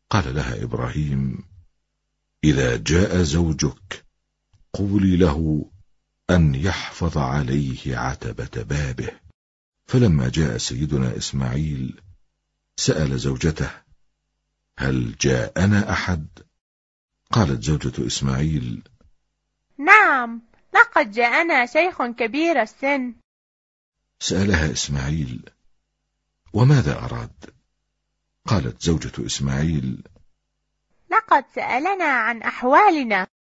قال لها إبراهيم: إذا جاء زوجك قولي له أن يحفظ عليه عتبة بابه. فلما جاء سيدنا إسماعيل سأل زوجته: هل جاءنا أحد؟ قالت زوجة إسماعيل: نعم، لقد جاءنا شيخ كبير السن. سألها إسماعيل: وماذا أراد؟ قالت زوجة إسماعيل: لقد سألنا عن أحوالنا.